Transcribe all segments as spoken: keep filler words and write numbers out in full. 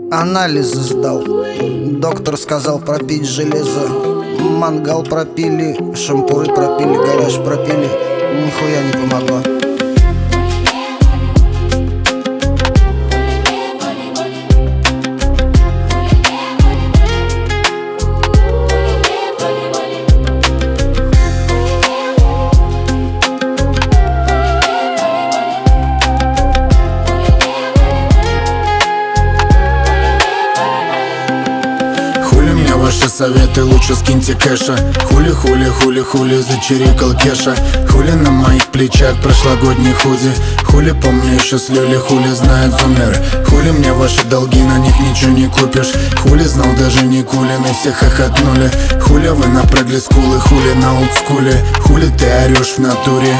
Анализы сдал. Доктор сказал пропить железо. Мангал пропили, шампуры пропили, гараж пропили. Нихуя не помогло. Ваши советы лучше скиньте кэша. Хули, хули, хули, хули, зачирикал Кеша. Хули на моих плечах прошлогодний худи. Хули, помню еще с люли, хули знает зумер. Хули мне ваши долги, на них ничего не купишь. Хули знал даже не кулин и все хохотнули. Хули вы напрягли скулы, хули на олдскуле. Хули ты орешь в натуре.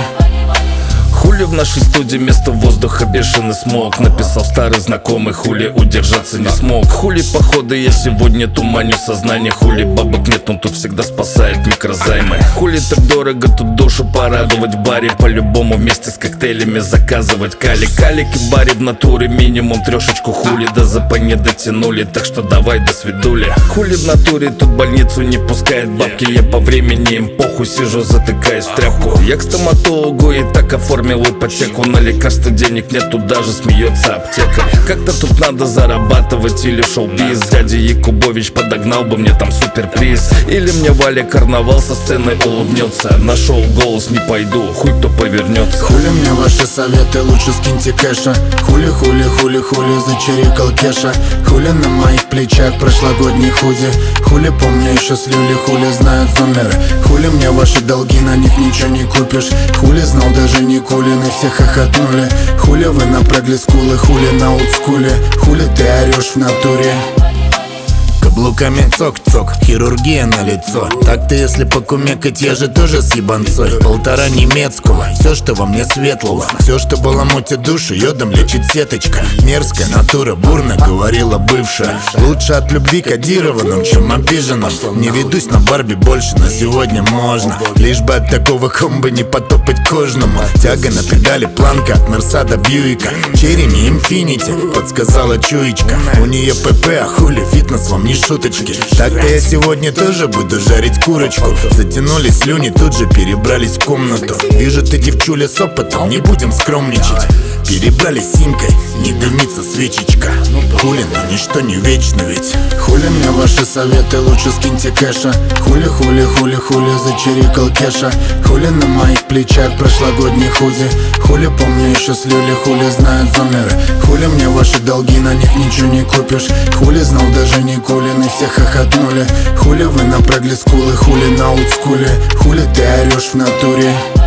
Хули в нашей студии вместо воздуха бешеный смог. Написал старый знакомый, хули удержаться не смог. Хули походу я сегодня туманю сознание. Хули бабок нет, но тут всегда спасает микрозаймы. Хули так дорого тут душу порадовать в баре. По-любому вместе с коктейлями заказывать кали. Калики в баре в натуре минимум трешечку. Хули до ЗП не дотянули, так что давай до свидули. Хули в натуре тут больницу не пускает бабки. Я по времени им похуй сижу, затыкаюсь в тряпку. Я к стоматологу и так оформил ипотеку. На лекарства денег нету, даже смеется аптека. Как-то тут надо зарабатывать или шоу-биз. Дядя Якубович подогнал бы мне там суперприз. Или мне Валя Карнавал со сцены улыбнется. На шоу «Голос» не пойду, хуй кто повернется. Хули мне ваши советы, лучше скиньте кэша. Хули, хули, хули, хули, зачирикал Кеша. Хули на моих плечах прошлогодний худи. Хули помню еще с люли, хули знают зумеры. Хули мне ваши долги, на них ничего не купишь. Хули знал даже не кулин и все хохотнули. Хули вы напрягли скулы, хули на олдскуле. Хули ты орешь в натуре. Каблуками цок-цок, хирургия на лицо. Так-то если покумекать, я же тоже с ебанцой. Полтора немецкого, все что во мне светлого. Все что баламутит душу, йодом лечит сеточка. Мерзкая натура, бурно говорила бывшая. Лучше от любви кодированным, чем обиженным. Не ведусь на Барби больше, но сегодня можно. Лишь бы от такого комбо не потопать кожному. Тяга на педали, планка от Мерса до Бьюика. Черри не инфинити, подсказала чуечка. У нее ПП, а хули фитнес вам не шуточки. Так-то я сегодня тоже буду жарить курочку. Затянули слюни, тут же перебрались в комнату. Вижу, ты девчуля с опытом, не будем скромничать. Перебрали симкой, не дымится свечечка. Хули, но ничто не вечно ведь. Хули мне ваши советы, лучше скиньте кэша. Хули, хули, хули, хули, зачирикал Кеша. Хули на моих плечах прошлогодний худи. Хули помню еще с люли, хули знают зумеры. Хули мне ваши долги, на них ничего не купишь. Хули знал даже не кулин и все хохотнули. Хули вы напрягли скулы, хули на олдскуле. Хули ты орешь в натуре.